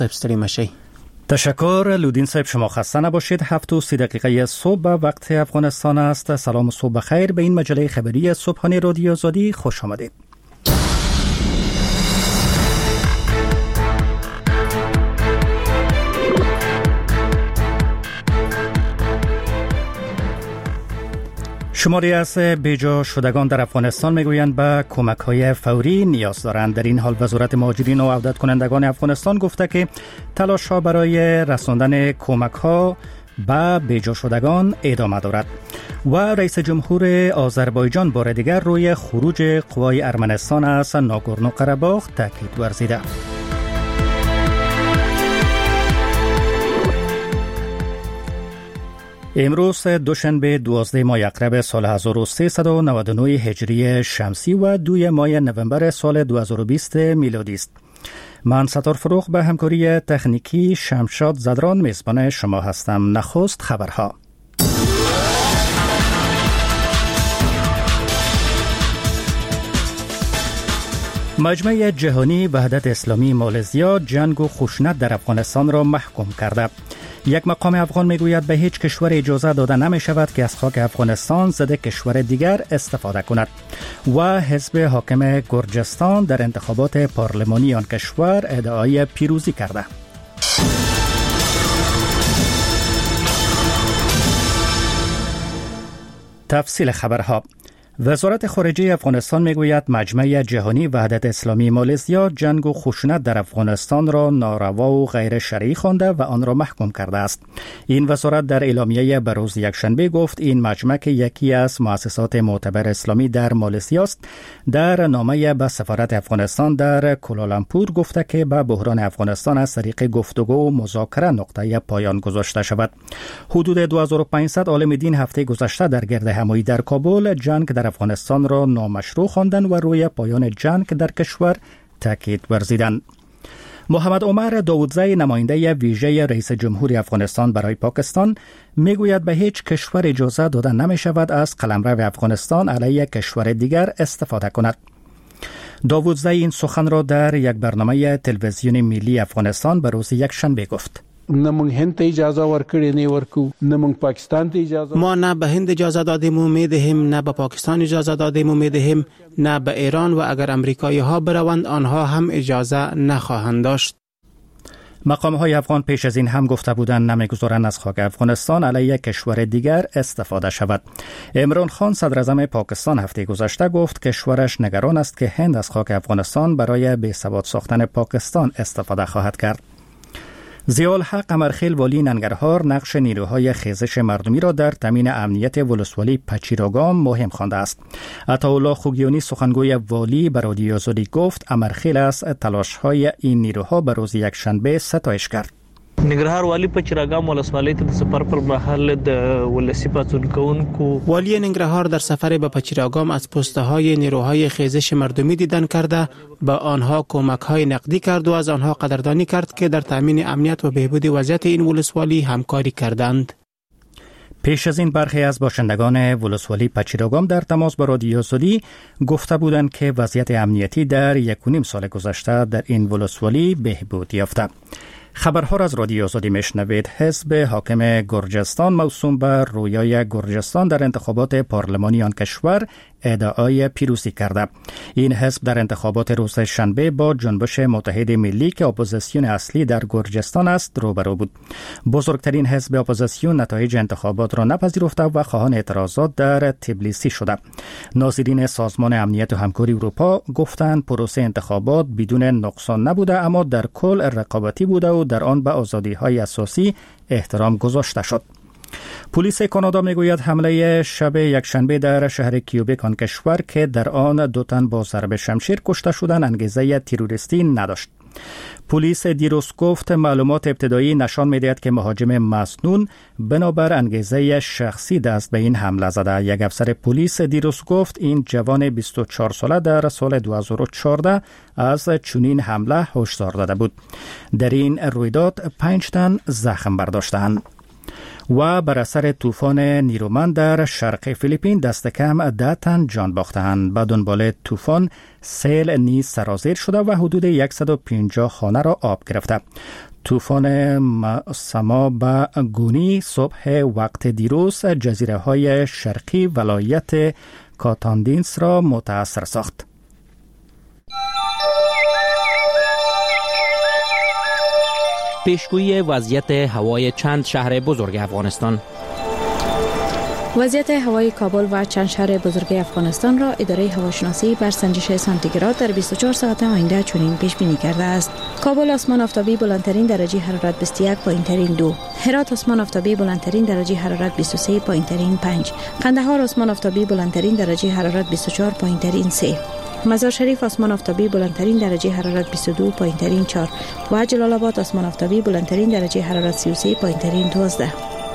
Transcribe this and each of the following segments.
استری مشی. تشکر لودین صاحب، شما خسته نباشید. 7:30 صبح وقت افغانستان است. سلام و صبح بخیر به این مجله خبری صبحانه رادیو آزادی خوش آمدید. شماری از بیجا شدگان در افغانستان میگویند به کمک‌های فوری نیاز دارند. در این حال وزارت مهاجرین و عودت کنندگان افغانستان گفته که تلاش‌ها برای رساندن کمک‌ها به بیجا شدگان ادامه دارد. و رئیس جمهور آذربایجان بار دیگر روی خروج قوای ارمنستان از ناگورنو قره‌باغ تاکید ورزیده. امروز دوشنبه 12 ماه اکتبر سال 1399 هجری شمسی و 2 ماه نوامبر سال 2020 میلادی است. من ستار فروغ به همکاری تکنیکی شمشاد زدران میزبان شما هستم. نخست خبرها. مجمع جهانی وحدت اسلامی مالزیا جنگ و خشونت در افغانستان را محکوم کرده. یک مقام افغان میگوید به هیچ کشور اجازه داده نمی شود که از خاک افغانستان ضد کشور دیگر استفاده کند. و حزب حاکم گرجستان در انتخابات پارلمانی آن کشور ادعای پیروزی کرده. تفصیل خبرها. وزارت خارجه افغانستان میگوید مجمع جهانی وحدت اسلامی مالزیا جنگ و خشونت در افغانستان را ناروا و غیر شرعی خوانده و آن را محکوم کرده است. این وزارت در اعلامیه به روز یکشنبه گفت این مجمع که یکی از مؤسسات معتبر اسلامی در مالزیا است، در نامه به سفارت افغانستان در کوالالامپور گفته که به بحران افغانستان از طریق گفتگو و مذاکره نقطه پایان گذاشته شود. حدود 2500 عالم دین هفته گذشته در گرد همایی در کابل جنگ در افغانستان را نامشروع خواندند و روی پایان جنگ در کشور تاکید ورزیدند. محمد عمر داودزی نماینده ویژه رئیس جمهور افغانستان برای پاکستان میگوید به هیچ کشور اجازه داده نمی شود از قلمرو افغانستان علیه کشور دیگر استفاده کند. داودزی این سخن را در یک برنامه تلویزیون ملی افغانستان به روز یکشنبه گفت. نمونگ هند اجازه ورکړی نه ورکو، نمونگ پاکستان ته اجازه، ما نه به هند اجازه دادیم و میدهیم، نه به پاکستان اجازه دادیم و میدهیم، نه به ایران، و اگر امریکایی ها بروند آنها هم اجازه نخواهند داشت. مقام های افغان پیش از این هم گفته بودند نمیگذارند از خاک افغانستان علیه کشور دیگر استفاده شود. عمران خان صدر اعظم پاکستان هفته گذشته گفت کشورش نگران است که هند از خاک افغانستان برای بی‌ثبات ساختن پاکستان استفاده خواهد کرد. ضیاءالحق قمرخیل والی ننگرهار نقش نیروهای خیزش مردمی را در تامین امنیت ولسوالی پچیراگام مهم خوانده است. عطاالله خوگیانی سخنگوی والی به رادیو آزادی گفت قمرخیل از تلاش‌های این نیروها به روز یکشنبه ستایش کرد. ننګرهار والی پچیراګام ولسوالۍ ته د سفر پر مهال د ولسی پاڅون کوونکو والی ننگرهار در سفر به پچیراگام از پست‌های نیروهای خیزش مردمی دیدن کرده، به آنها کمک‌های نقدی کرد و از آنها قدردانی کرد که در تامین امنیت و بهبود وضعیت این ولسوالی همکاری کردند. پیش از این برخی از باشندگان ولسوالی پچیراگام در تماس با رادیو آزادی گفته بودند که وضعیت امنیتی در 1.5 سال گذشته در این ولسوالی بهبود یافته. خبرها را از رادیو آزادی میشنوید. حزب حاکم گرجستان موسوم به رویای گرجستان در انتخابات پارلمانی آن کشور ادعای پیروزی کرده. این حزب در انتخابات روز شنبه با جنبش متحد ملی که اپوزیسیون اصلی در گرجستان است روبرو بود. بزرگترین حزب اپوزیسیون نتایج انتخابات را نپذیرفته و خواهان اعتراضات در تبلیسی شده. ناظرین سازمان امنیت و همکاری اروپا گفتند پروسه انتخابات بدون نقصان نبوده، اما در کل رقابتی بوده و در آن به آزادی‌های اساسی احترام گذاشته شد. پلیس کانادا میگوید حمله شب یکشنبه در شهر کیوبک آن کشور که در آن 2 تن با ضرب شمشیر کشته شدند انگیزه تروریستی نداشت. پلیس دیروز گفت معلومات ابتدایی نشان می‌دهد که مهاجم مسنون بنابر انگیزه شخصی دست به این حمله زده. یک افسر پلیس دیروز گفت این جوان 24 ساله در سال 2014 از چنین حمله هشدار داده بود. در این رویداد 5 تن زخم برداشتند. و بر اثر طوفان نیرومند در شرق فیلیپین دست کم 10 تن جان باختند. به دنبال طوفان سیل نیز سرازیر شده و حدود 150 خانه را آب گرفته. طوفان سما با گونی صبح وقت دیروز جزیره های شرقی ولایت کاتاندینس را متاثر ساخت. پیشگویی وضعیت هوای چند شهر بزرگ افغانستان. وضعیت هوای کابل و چند شهر بزرگ افغانستان را اداره هواشناسی بر سنجش سانتیگراد در 24 ساعت آینده چنین پیش بینی کرده است. کابل آسمان آفتابی بلندترین درجه حرارت 21 پایینترین 2، هرات آسمان آفتابی بلندترین درجه حرارت 23 پایینترین 5، قندهار آسمان آفتابی بلندترین درجه حرارت 24 پایینترین 3، مزار شریف آسمان آفتابی بلندترین درجه حرارت 22 پایینترین 4 و جلال آباد آسمان آفتابی بلندترین درجه حرارت 33 پایینترین 12.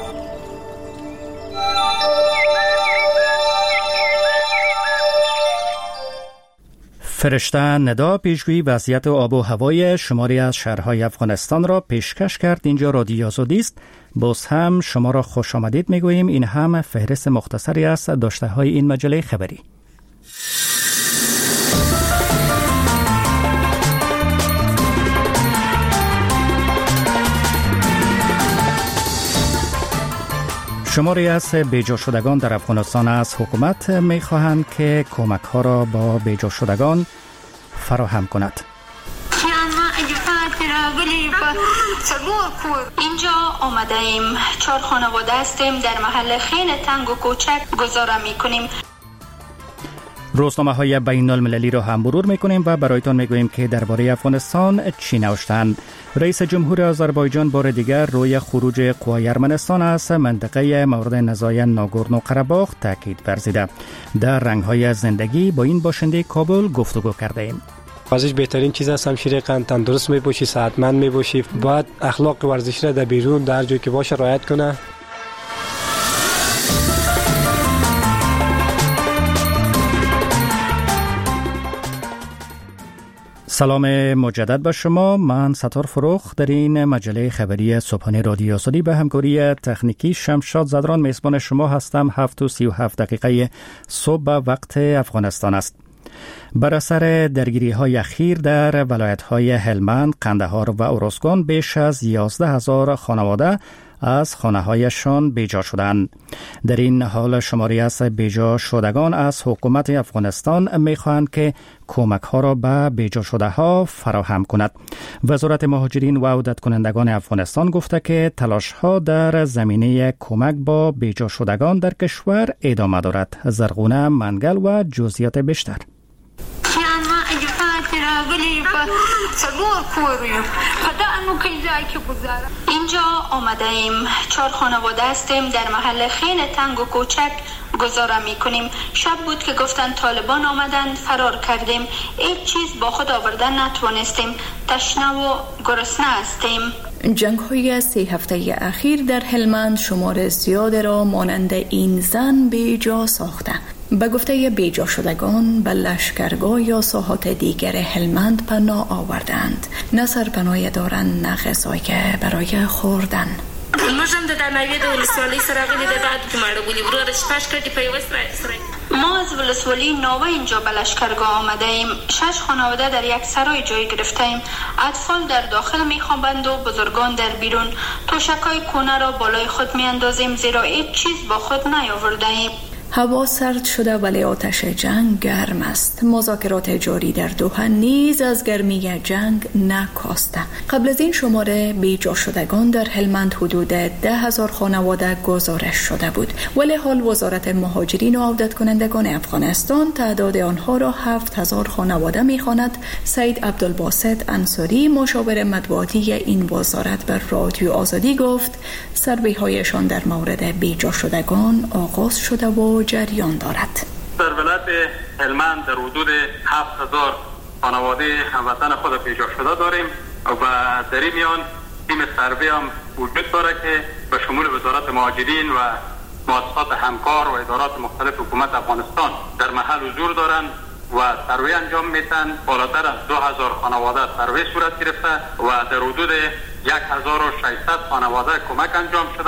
فرشته ندا پیشگویی وضعیت آب و هوای شماری از شهرهای افغانستان را پیشکش کرد. اینجا رادیو آزادی است. باز هم شما را خوش آمدید میگوییم. این هم فهرست مختصری است داشته های این مجله خبری. شماری از بیجا شدگان در افغانستان از حکومت می‌خواهند که کمک‌ها را با بیجا شدگان فراهم کند. اینجا آمده ایم 4 خانواده هستیم در محل خیلی تنگ و کوچک گذاره می‌کنیم. روزنامه‌های بین‌المللی را هم مرور می‌کنیم و برایتان می‌گوییم که درباره افغانستان چی نوشتند. رئیس جمهور آذربایجان بار دیگر روی خروج قوای ارمنستان از منطقه مورد نزاع ناگورنو قره‌باخ تاکید ورزیده. در رنگ‌های زندگی با این باشنده کابل گفتگو کرده ایم. ورزش بهترین چیز است. همشیره قند تندرست میباشی، صحتمند میباشی. باید اخلاق ورزش را در بیرون در جایی که باشه رعایت کنه. سلام مجدد به شما. من ستار فروخ در این مجله خبری صبحانه رادیو آزادی به همکاری تکنیکی شمشاد زدران میزبان شما هستم. 7:37 صبح وقت افغانستان است. بر اثر درگیری‌های اخیر در ولایت‌های هلمند، قندهار و اورزگان بیش از 11,000 خانواده از خانه‌هایشان بیجا شدند. در این حال شماری از بیجا شدگان از حکومت افغانستان می‌خواهند که کمک‌ها را به بیجا شده‌ها فراهم کند. وزارت مهاجرین و عودت کنندگان افغانستان گفته که تلاش‌ها در زمینه کمک با بیجا شدگان در کشور ادامه دارد. زرغونه منگل و جزئیات بیشتر. اینجا آمده ایم 4 خانواده هستیم در محل خیلی تنگ و کوچک گذاره میکنیم. شب بود که گفتن طالبان آمدن، فرار کردیم. هیچ چیز با خود آوردن نتوانستیم. تشنه و گرسنه هستیم. جنگ های 3 هفته اخیر در هلمند شمار زیاد را مانند این زن بیجا ساخته. به گفته بیجا شدگان به لشکرگاه یا ساحات دیگر هلمند پناه آوردند. نه سرپناه دارند نه غذایی برای خوردن. ما از ولسوالی ناوه اینجا به لشکرگاه آمده ایم. 6 خانواده در یک سرای جای گرفته ایم. اطفال در داخل میخوابند و بزرگان در بیرون. توشکای کونه را بالای خود میاندازیم زیرا هیچ چیز با خود نیاورده ایم. هوا سرد شده ولی آتش جنگ گرم است. مذاکرات جاری در دوحه نیز از گرمی جنگ نکاسته. قبل از این شماره بیجا شدگان در هلمند حدود 10,000 خانواده گزارش شده بود، ولی حال وزارت مهاجرین و عودت کنندگان افغانستان تعداد آنها را 7,000 خانواده می‌خواند. سید عبدالباسط انصاری مشاور مطبوعاتی این وزارت بر رادیو آزادی گفت سروی‌هایشان در مورد بیجا شدگان آغاز شده و جریان دارد. در ولایت هلمند در حدود 7,000 خانواده هموطن خود بیجا شده داریم و در این میان تیم سروی هم وجود داره که به شمول وزارت مهاجرین و مؤسسات همکار و ادارات مختلف حکومت افغانستان در محل حضور دارند و سروی انجام میتن. بالاتر از 2,000 خانواده سروی صورت گرفته و در حدود 1,600 خانواده کمک انجام شده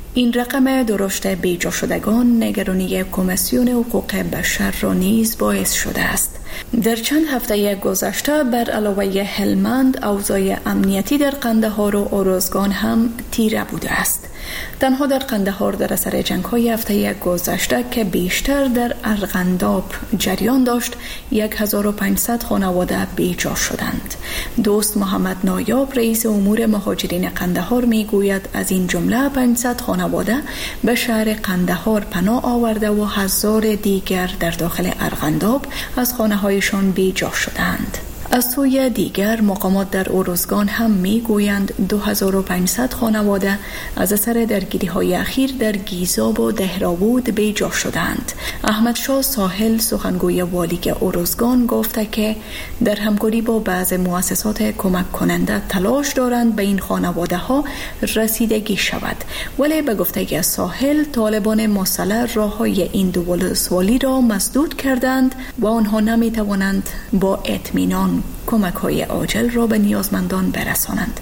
این رقم درشت بیجا شدگان نگرانی کمیسیون حقوق بشر را نیز باعث شده است. در چند هفته گذشته بر علاوه هلمند اوضاع امنیتی در قندهار و اروزگان هم تیره بوده است. تنها در قندهار در اثر جنگ‌های هفته گذشته که بیشتر در ارغنداب جریان داشت 1500 خانواده بیجا شدند. دوست محمد نایاب رئیس امور مهاجرین قندهار میگوید از این جمله 500 خانواده به شهر قندهار پناه آورده و 1000 دیگر در داخل ارغنداب از خانه‌هایشان بیجا شدند. از سوی دیگر مقامات در اروزگان هم میگویند 2500 خانواده از اثر درگیری‌های اخیر در گیزاب و دهراوود بیجا شدند. احمد شاه ساحل سخنگوی والی اروزگان گفته که در همکاری با بعض مؤسسات کمک کننده تلاش دارند به این خانواده ها رسیدگی شود، ولی به گفته ساحل طالبان مسلح راههای این دو ولسوالی را مسدود کردند و آنها نمیتوانند با اطمینان کمک های عاجل را به نیازمندان برسانند.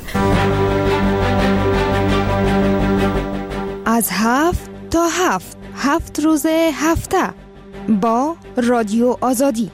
از 7 تا 7 روز هفته با رادیو آزادی.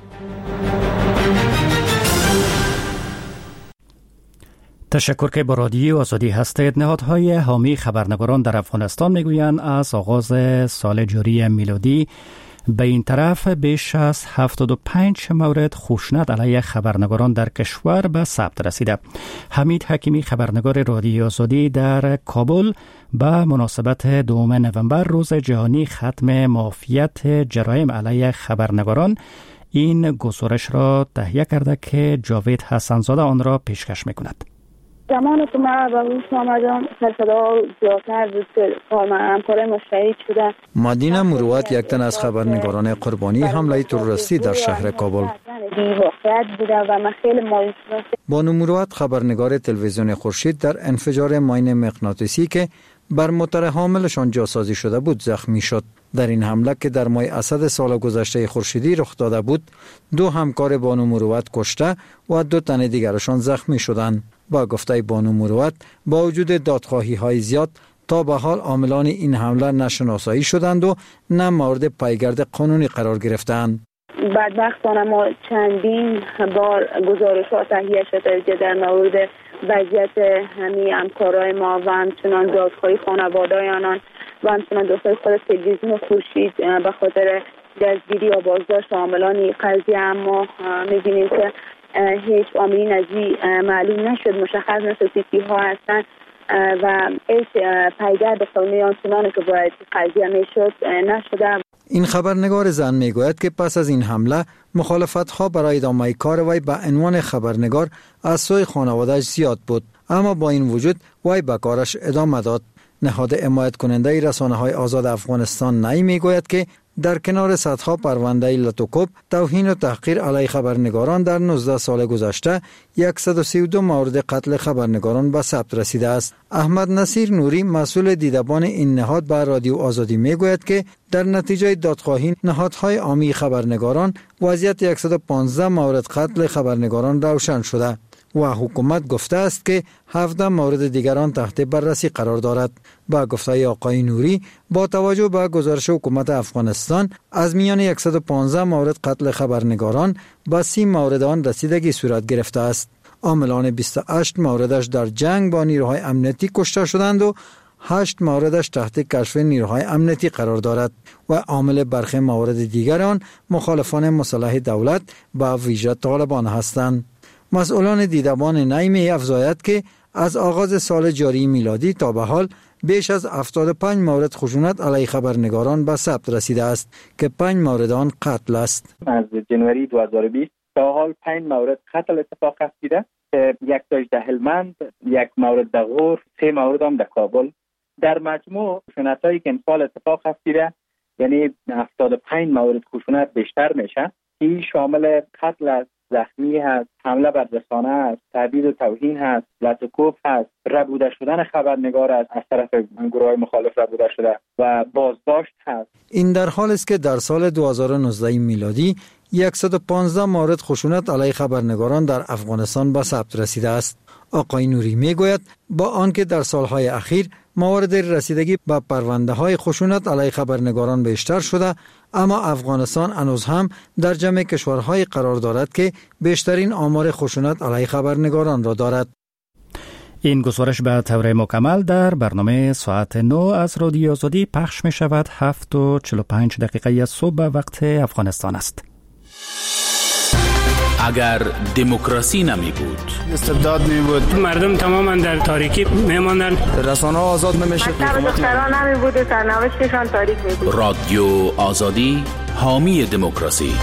تشکر که با رادیو آزادی هستید. نهادهای حامی خبرنگاران در افغانستان میگویند از آغاز سال جاری میلادی به این طرف بیش از 75 مورد خشونت علیه خبرنگاران در کشور به ثبت رسیده. حمید حکیمی خبرنگار رادیو آزادی در کابل به مناسبت 2 نوامبر روز جهانی ختم مافیت جرایم علیه خبرنگاران این گزارش را تهیه کرده که جاوید حسنزاده آن را پیشکش میکند. زمانی که من به روز آمدم سرصدا زیادتر بود که همکار مشترک شده. مدینه مروت یک تن از خبرنگاران قربانی حمله تروریستی در شهر کابل. بانو مروت خبرنگار تلویزیون خورشید در انفجار ماین مغناطیسی که بر موتور حاملشان جاسازی شده بود زخمی شد. در این حمله که در ماه اسد سال گذشته خورشیدی رخ داده بود 2 همکار بانو مروت کشته و 2 تن دیگرشان زخمی شدند. با گفته بانو مروت با وجود دادخواهی های زیاد تا به حال عاملان این حمله نشناسایی شدند و نه مورد پیگرد قانونی قرار گرفتند. بدبختانه ما چندین بار گزارشات تهیه شده در مورد وضعیت همین همکارای ما و همچنان دادخواهی خانواده آنان و همچنان دوستای خود تلویزیون خورشید به خاطر دستگیری یا بازداشت عاملان این قضیه، اما می‌بینیم که هیچ عاملین از این معلوم نشد، مشخص نشد کیها هستند و هیچ پیگرد قانونی آنچنانی که باید قضیه میشد نشده. این خبرنگار زن میگوید که پس از این حمله مخالفت‌ها برای ادامه کار وی به عنوان خبرنگار از سوی خانواده‌اش زیاد بود، اما با این وجود وی به کارش ادامه داد. نهاد حمایت کننده رسانه‌های آزاد افغانستان نی میگوید که در کنار صدها پرونده لطوکوب توهین و تحقیر علیه خبرنگاران در 19 سال گذشته 132 مورد قتل خبرنگاران به ثبت رسیده است. احمد نصیر نوری مسئول دیدبان این نهاد به رادیو آزادی میگوید که در نتیجه دادخواهی نهادهای عامی خبرنگاران وضعیت 115 مورد قتل خبرنگاران روشن شده و حکومت گفته است که 17 مورد دیگران تحت بررسی قرار دارد. با گفته آقای نوری با توجه به گزارش حکومت افغانستان از میان 115 مورد قتل خبرنگاران به 30 مورد آن رسیدگی صورت گرفته است. عاملان 28 موردش در جنگ با نیروهای امنیتی کشته شدند و 8 موردش تحت کشف نیروهای امنیتی قرار دارد و عامل برخی موارد دیگر آن مخالفان مسلح دولت با ویژه طالبان هستند. مسئولان دیدبان نی افزاید که از آغاز سال جاری میلادی تا به حال بیش از 75 مورد خشونت علیه خبرنگاران به ثبت رسیده است که 5 مورد آن قتل است. از جنوری 2020 تا حال 5 مورد قتل اتفاق افتاده که 1 تاش در هلمند، 1 مورد در غور، 3 مورد هم در کابل. در مجموع خشونتایی که امسال اتفاق افتاده یعنی 75 مورد خشونت بیشتر میشه. این شامل قتل است، زخمی هست، حمله بر رسانه است، تهدید و توهین هست، لطوکوب هست، ربوده شدن خبرنگار است از طرف گروه‌های مخالف ربوده شده و بازداشت هست. این در حالی است که در سال 2019 میلادی 115 مورد خشونت علیه خبرنگاران در افغانستان به ثبت رسیده است. آقای نوری میگوید با آنکه در سالهای اخیر موارد رسیدگی به پرونده های خشونت علیه خبرنگاران بیشتر شده، اما افغانستان هنوز هم در جمع کشورهای قرار دارد که بیشترین آمار خشونت علیه خبرنگاران را دارد. این گزارش به طور مکمل در برنامه ساعت 9 از رادیو آزادی پخش می شود. 7:45 صبح به وقت افغانستان است. اگر دموکراسی نمی بود، استبداد می بود، مردم تماما در تاریکی می ماندند، رسانه ها آزاد نمی شد، دختران نمی بود، سرنوشتشان تاریک می بود. رادیو آزادی حامی دموکراسی.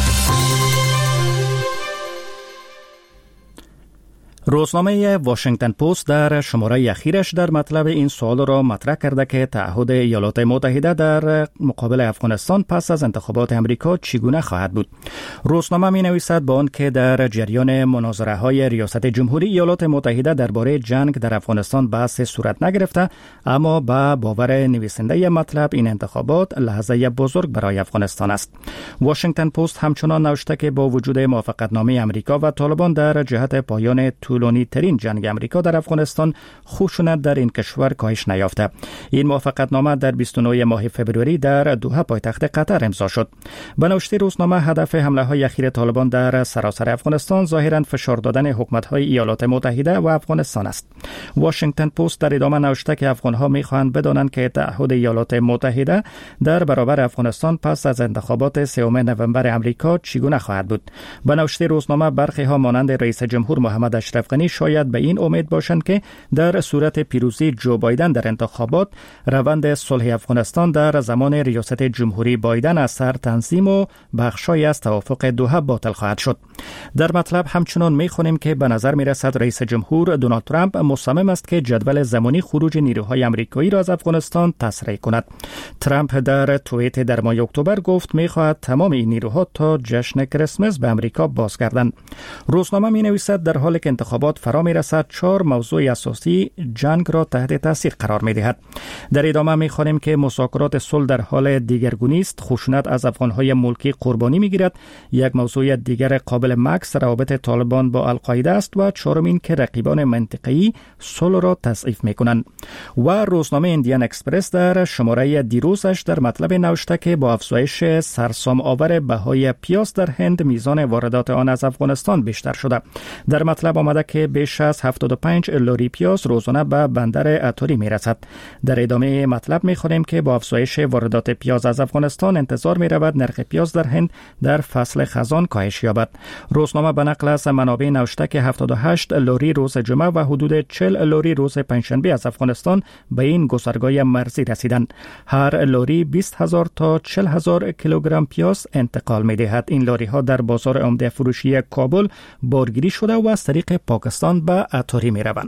روزنامه واشنگتن پست در شماره اخیرش در مطلب این سوال را مطرح کرده که تعهد ایالات متحده در مقابل افغانستان پس از انتخابات امریکا چگونه خواهد بود. روزنامه می نویسد با آنکه در جریان مناظره های ریاست جمهوری ایالات متحده درباره جنگ در افغانستان بحث صورت نگرفته، اما با باور نویسنده مطلب این انتخابات لحظه بزرگ برای افغانستان است. واشنگتن پست همچنان نوشته که با وجود موافقتنامه امریکا و طالبان در جهت پایان طولانی ترین جنگ امریکا در افغانستان، خشونت در این کشور کاهش نیافته. این موافقتنامه در 29 ماه فوریه در دوحه پایتخت قطر امضا شد. به نوشته روزنامه هدف حمله های اخیر طالبان در سراسر افغانستان ظاهراً فشار دادن حکومت های ایالات متحده و افغانستان است. واشنگتن پست در ادامه نوشته که افغان ها می‌خواهند بدانند که تعهد ایالات متحده در برابر افغانستان پس از انتخابات 3 نوامبر امریکا چگونه خواهد بود. به نوشته روزنامه برخی ها مانند رئیس جمهور محمد اشرف غنی شاید به این امید باشند که در صورت پیروزی جو بایدن در انتخابات، روند صلح افغانستان در زمان ریاست جمهوری بایدن از سر تنظیم و بخشای از توافق دوحه باطل خواهد شد. در مطلب همچنان می‌خوانیم که به نظر می‌رسد رئیس جمهور دونالد ترامپ مصمم است که جدول زمانی خروج نیروهای آمریکایی را از افغانستان تصریح کند. ترامپ در توییت در ماه اکتبر گفت می‌خواهد تمام این نیروها تا جشن کریسمس به آمریکا بازگردند. روزنامه می‌نویسد در حالی که انتخابات فرا می‌رسد، 4 موضوع اساسی جنگ را تحت تاثیر قرار می‌دهد. در ادامه می‌خوانیم که مذاکرات صلح در حال دیگرگونی است، خشونت از افغان‌های ملکی قربانی می‌گیرد. یک موضوع دیگر قابل مکث روابط طالبان با القاعده است و چهارمین که رقیبان منطقه‌ای صلح را تضعیف می‌کنند. و روزنامه ایندیان اکسپرس در شماره دیروزش در مطلب نوشته که با افزایش سرسام آور بهای پیاز در هند، میزان واردات آن از افغانستان بیشتر شده. در مطلب آمده که بیش از 75 لاری پیاز روزانه به بندر اتاری میرسد. در ادامه مطلب میخوانیم که با افزایش واردات پیاز از افغانستان انتظار میرود نرخ پیاز در هند در فصل خزان کاهش یابد. روزنامه به نقل از منابع نوشته که 78 لاری روز جمعه و حدود 40 لاری روز پنجشنبه از افغانستان به این گذرگاه مرزی رسیدند. هر لاری 20,000 تا 40,000 کیلوگرم پیاز انتقال میدهد. این لاری ها در بازار عمده فروشی کابل بارگیری شده و از طریق پاکستان به اتاری می روند.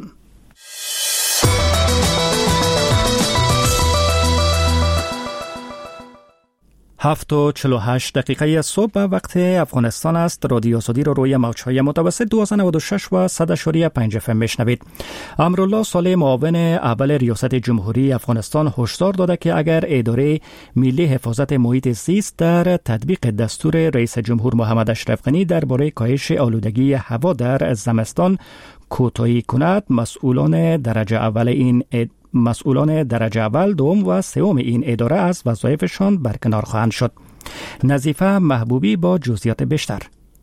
7:48 صبح به وقت افغانستان است. رادیو آزادی را روی موج‌های متوسط 1296 و 100.5 FM میشنوید. امرالله صالح، معاون اول ریاست جمهوری افغانستان، هشدار داده که اگر اداره ملی حفاظت محیط زیست در تطبیق دستور رئیس جمهور محمد اشرف غنی درباره کاهش آلودگی هوا در زمستان کوتاهی کند، مسئولان درجه اول، دوم و سوم این اداره از وظایفشان برکنار خواهند شد. نظیفه محبوبی با جزئیات بیشتر.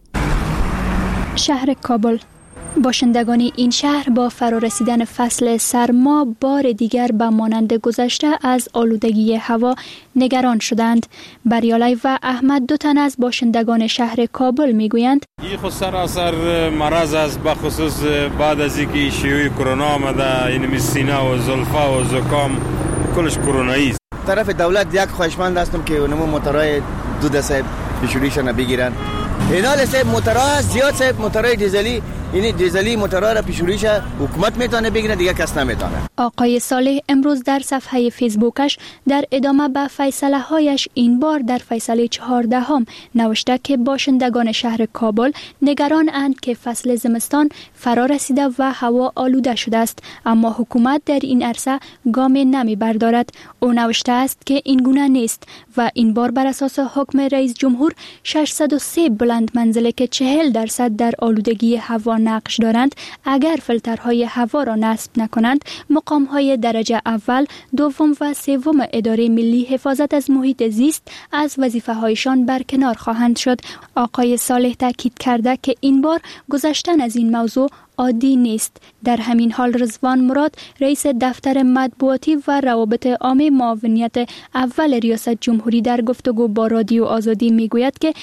شهر کابل. باشندگان این شهر با فرارسیدن فصل سرما بار دیگر به مانند گذشته از آلودگی هوا نگران شدند. بریالای و احمد، 2 تن از باشندگان شهر کابل میگویند این خود سراسر مرض است، به خصوص بعد از اینکه شیوع کرونا آمده، این سینه و زلفا و زکام کلش کرونایی است. طرف دولت یک خواهشمند هستم که اونمو موتورای 2 دسته پیشوریشون بگیرن. اینا لسه موتورها زیاد صاحب، موتورای دیزلی، این دیزلی موتورها را پیشوریش حکومت میتونه بگیره، دیگه کس نمیتونه. آقای صالح امروز در صفحه فیسبوکش در ادامه به فیصله هایش این بار در فیصله 14 نوشته که باشندگان شهر کابل نگران اند که فصل زمستان فرا رسیده و هوا آلوده شده است، اما حکومت در این عرصه گام نمی بردارد. او نوشته است که این گونه نیست و این بار بر اساس حکم رئیس جمهور 603 بلند منزله که 40% در آلودگی هوا نقش دارند اگر فیلترهای هوا را نصب نکنند مقام‌های درجه اول، دوم و سوم اداره ملی حفاظت از محیط زیست از وظیفه‌هایشان برکنار خواهند شد. آقای صالح تاکید کرده که این بار گذشتن از این موضوع عادی نیست. در همین حال رضوان مراد رئیس دفتر مطبوعاتی و روابط عامه معاونیت اول ریاست جمهوری در گفتگو با رادیو آزادی میگوید که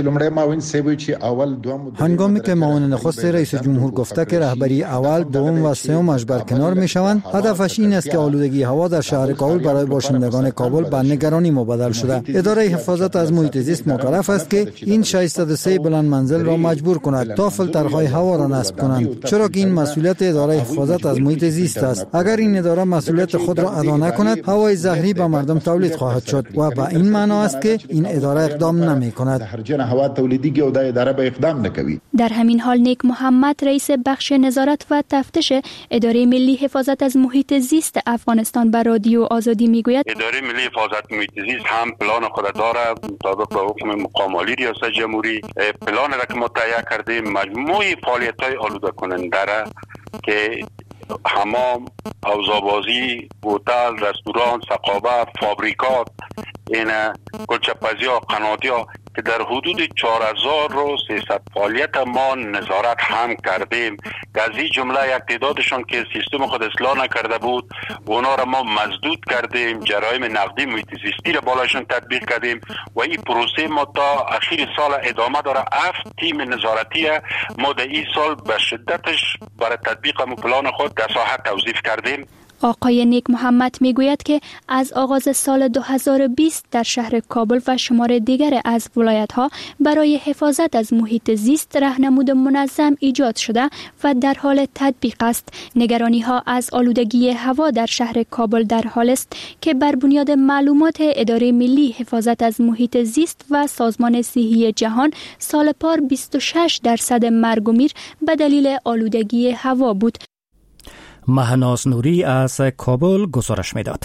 هنگامی که معاون نخست رئیس جمهور گفته که رهبری اول، دوم و سومش برکنار میشوند، هدفش این است که آلودگی هوا در شهر کابل برای باشندگان کابل به نگرانی مبدل شده. اداره حفاظت از محیط زیست مکلف است که این 603 بلند منزل را مجبور کند تا فیلترهای هوا را نصب کنند، چرا که این مسئولیت اداره حفاظت از محیط زیست است. اگر این اداره مسئولیت خود را ادا نکند، هوای زهری به مردم تولید خواهد شد و به این معنا است که این اداره اقدام نمی کند. در همین حال نیک محمد رئیس بخش نظارت و تفتیش اداره ملی حفاظت از محیط زیست افغانستان بر رادیو آزادی میگوید اداره ملی حفاظت محیط زیست هم پلان خود دارد مطابق به حکم مقام عالی ریاست جمهوری. پلان را که متعین کردیم مجموعه فعالیت‌های آلوده کننده را که حمام، حوض‌آبازی، هتل، رستوران، ثقافت، فابریکات، این گلچه‌پزی‌ها، قنادی‌ها که در حدود 4300 فعالیت ما نظارت هم کردیم که از این جمله یک تعدادشان که سیستم خود اصلاح نکرده بود اونا را ما مسدود کردیم، جرایم نقدی محیط زیستی را بالاشون تطبیق کردیم و این پروسه ما تا اخیر سال ادامه داره. 7 تیم نظارتی ما در این سال به شدتش برای تطبیق پلان خود در ساحه توظیف کردیم. آقای نیک محمد میگوید که از آغاز سال 2020 در شهر کابل و شمار دیگر از ولایت‌ها برای حفاظت از محیط زیست راهنمود منظم ایجاد شده و در حال تطبیق است. نگرانی‌ها از آلودگی هوا در شهر کابل در حال است که بر بنیاد معلومات اداره ملی حفاظت از محیط زیست و سازمان صحی جهان سال پار 26% مرگ و میر به دلیل آلودگی هوا بود. مهناز نوری از کابل گزارش میداد.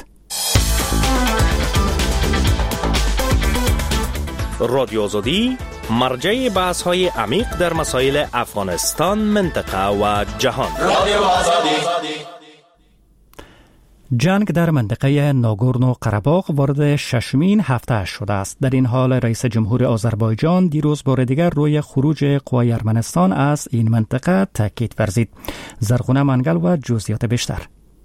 رادیو آزادی مرجع بحث‌های عمیق در مسائل افغانستان، منطقه و جهان. رادیو آزادی. جنگ در منطقه ناگورنو قره‌باغ وارد 6مین هفته شده است. در این حال رئیس جمهور آذربایجان دیروز بار دیگر روی خروج قوای ارمنستان از این منطقه تاکید ورزید. زرغونه منگل و جزئیات بیشتر.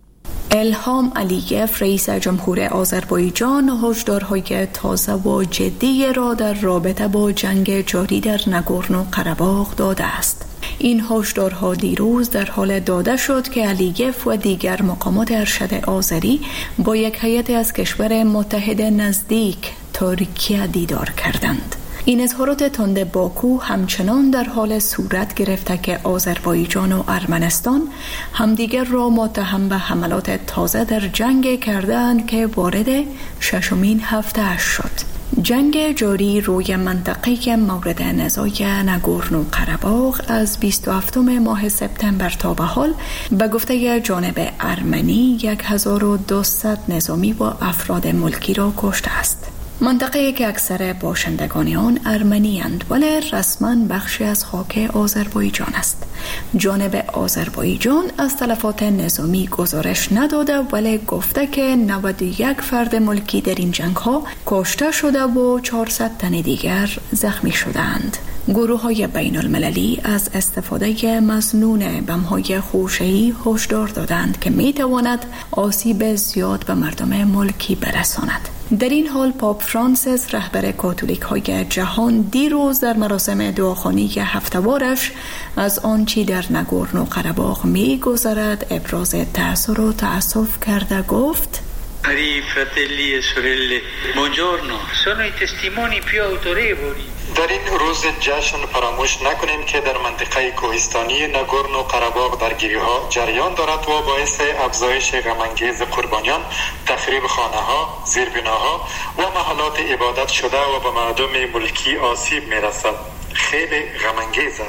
الهام علییف رئیس جمهور آذربایجان هشدارهای تازه و جدی را در رابطه با جنگ جاری در ناگورنو قره‌باغ داده است. این هشدارها دیروز در حال داده شد که علییف و دیگر مقامات ارشد آذری با یک هیئت از کشور متحد نزدیک ترکیه دیدار کردند. این اظهارات تند باکو همچنان در حال صورت گرفته که آذربایجان و ارمنستان همدیگر را متهم به حملات تازه در جنگ کردند که وارد 6مین هفته شد. جنگ جاری روی منطقه مورد نزاع ناگورنو قره‌باغ از 27 ماه سپتامبر تا به حال به گفته جانب ارمنی 1200 نظامی و افراد ملکی را کشته است. منطقه‌ای که اکثر باشندگان آن ارمنی اند ولی رسما بخشی از خاک آذربایجان است. جانب آذربایجان از تلفات نظامی گزارش نداده ولی گفته که 91 فرد ملکی در این جنگ ها کشته شده و 400 تن دیگر زخمی شدند. گروه‌های بین المللی از استفاده مظنون بم‌های خوشه‌ای هشدار دادند که می‌تواند آسیب زیاد به مردم ملکی برساند. در این حال پاپ فرانسیس رهبر کاتولیک‌های جهان دیروز در مراسم دعاخوانی هفته‌وارش از آنچه در ناگورنو قره‌باغ می‌گذرد ابراز تأثیر و تأسف کرده گفت: Cari fratelli e sorelle, buongiorno. Sono i testimoni più autorevoli. در این روز جشن فراموش نکنیم که در منطقه کوهستانی ناگورنو قره‌باغ درگیری‌ها جریان دارد و باعث افزایش غم‌انگیز قربانیان، تخریب خانه‌ها، زیربناها و محلات عبادت شده و به مردم ملکی آسیب می‌رسد. خیلی غم‌انگیز است.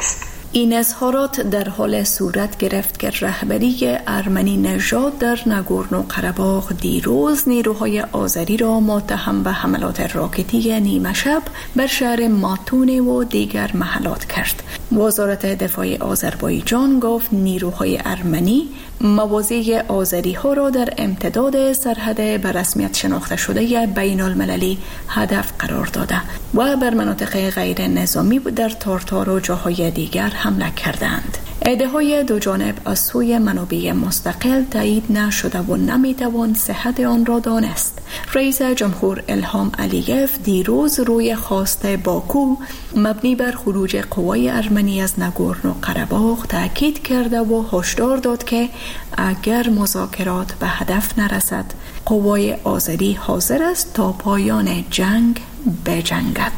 این اظهارات در حال صورت گرفت که رهبری ارمنی نژاد در ناگورنو قره‌باغ دیروز نیروهای آذری را متهم به حملات راکتی نیمه شب بر شهر ماتونه و دیگر محلات کرد. وزارت دفاع آذربایجان گفت نیروهای ارمنی مواضع آذری ها را در امتداد سرحد به رسمیت شناخته شده بین المللی هدف قرار داده و بر مناطق غیر نظامی در تارتار و جاهای دیگر حمله کردند. ادعاهای دو جانب از سوی منابع مستقل تایید نشده و نمیتوان صحت آن را دانست. رئیس جمهور الهام علییف دیروز روی خواست باکو مبنی بر خروج قوای ارمنی از ناگورنو قره‌باغ تاکید کرده و هشدار داد که اگر مذاکرات به هدف نرسد قوای آذری حاضر است تا پایان جنگ بجنگد.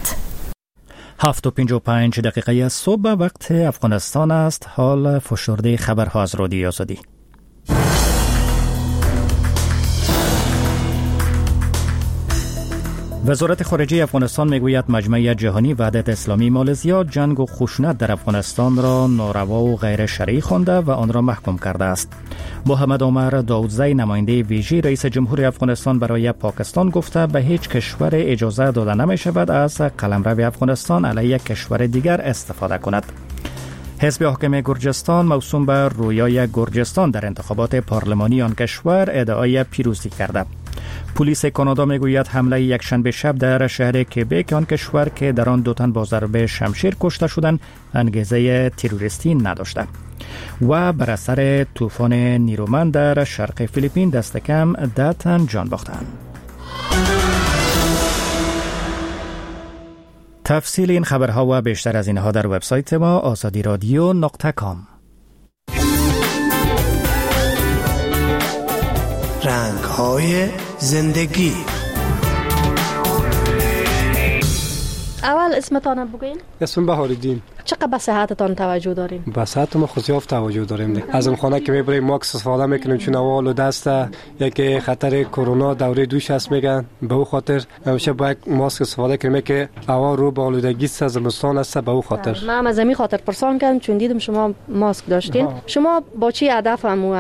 7:55 دقیقه از صبح وقت افغانستان است. حال فشرده خبرها از رادیو آزادی. وزارت خارجه افغانستان میگوید مجمع جهانی وحدت اسلامی مالزیا جنگ و خشونت در افغانستان را ناروا و غیر شرعی خوانده و آن را محکوم کرده است. محمد عمر داودزی نماینده ویژه رئیس جمهور افغانستان برای پاکستان گفته به هیچ کشور اجازه داده نمی شود از قلمرو افغانستان علیه کشور دیگر استفاده کند. حزب حاکم گرجستان موسوم به رویای گرجستان در انتخابات پارلمانی آن کشور ادعای پیروزی کرده. پلیس کانادا میگوید حمله یکشنبه شب در شهر کبک آن کشور که در آن 2 تن با ضرب شمشیر کشته شدند انگیزه تروریستی نداشته. و بر اثر طوفان نیرومند در شرق فیلیپین دست کم 10 تن جان باختند. تفصیل این خبرها و بیشتر از اینها در وبسایت ما azadiradio.com. رنگ‌های زندگی. اول اسمتان بگوین؟ اسم بهاردین. چقدر به صحتتان توجه دارین؟ به صحت ما خصوصیاف توجه داریم. از اون خانه که میبریم ماسک استفاده میکنیم چون اول و دست یکی خطر کرونا دوره 2 هست میگن، به او خاطر همیشه باید ماسک استفاده کنیم که اول رو با آلودگی زمستان است. به او خاطر من از همین خاطر پرسان کردم چون دیدم شما ماسک داشتین. شما با چی هدف هم